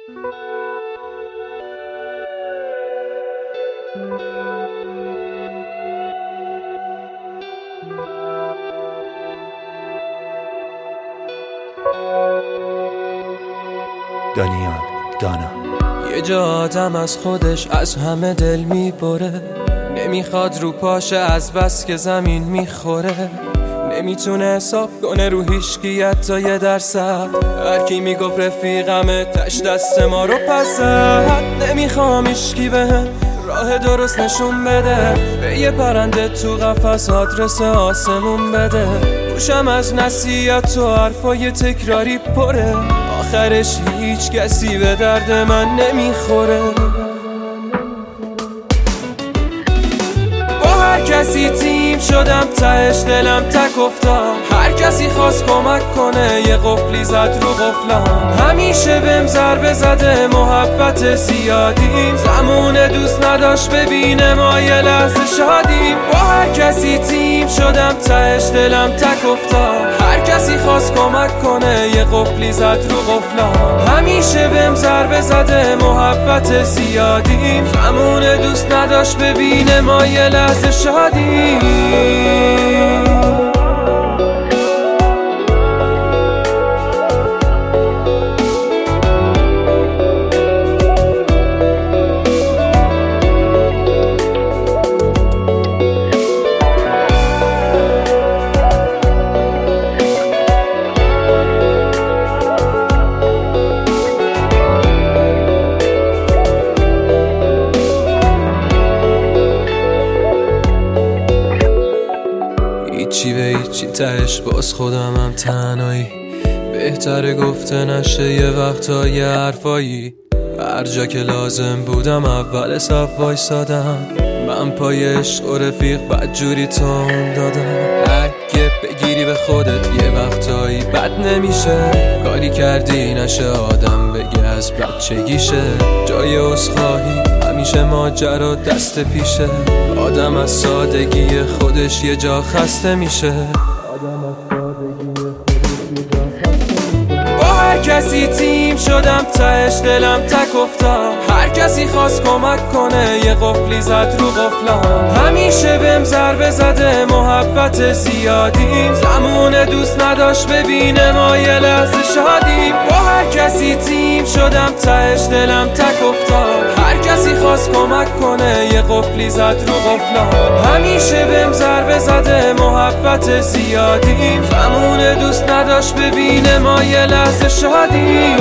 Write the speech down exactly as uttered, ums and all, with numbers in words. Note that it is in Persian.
دانیال دانا. یه جا آدم از خودش از همه دل میبره، نمیخواد رو پاشه از بس که زمین میخوره، نمیتونه حساب کنه رو هیچکی حتی یه درصد. هرکی میگفت رفیقمه تش دست ما رو پسد، نمیخوام هیچکی بهم راه درست نشون بده، به یه پرنده تو قفس آدرس آسمون بده. گوشم از نصیحت و حرفای تکراری پره، آخرش هیچ کسی به درد من نمیخوره. با هر کسی تیم شدم تهش دلم تک افتاد، هر کسی خواست کمک کنه یه قفلی زد رو قفلم. همیشه بهم ضربه زده محبت زیادی، زمونه دوست نداشت ببینه ما یه لحظه شادیم. با هر کسی تیم شدم تهش دلم تک افتاد، هر کسی خواست کمک کنه یه قفلی زد رو قفلم. همیشه بهم ضربه زده محبت زیادی، زمونه دوست نداشت ببینه ما یه لحظه شادیم. هیچی به هیچی تهش باز خودمم تنهایی، بهتره گفته نشه یه وقتا یه حرفایی. هر جا که لازم بودم اول صف وایسادم، من پای عشق و رفیق بدجوری تون دادم. اگه بگیری به خودت یه وقتایی بد نمیشه، کاری کردی نشه آدم بگه از بچگیشه. جای عذرخواهی همیشه ماجرا دست پیشه، آدم از سادگی خودش یه جا خسته میشه. با هر کسی تیم شدم تهش دلم تک افتاد، هر کسی خواست کمک کنه یه قفلی زد رو قفلم. همیشه بهم ضربه زده محبت زیادی، زمونه دوست نداشت ببینه ما یه لحظه شادیم. با هر کسی تیم شدم تهش دلم تک افتاد، هر کسی خواست کمک کنه یه قفلی زد رو قفلم. همیشه بهم ضربه زده محبت زیادی، زمونه دوست نداشت ببینه ما یه لحظه شادیم.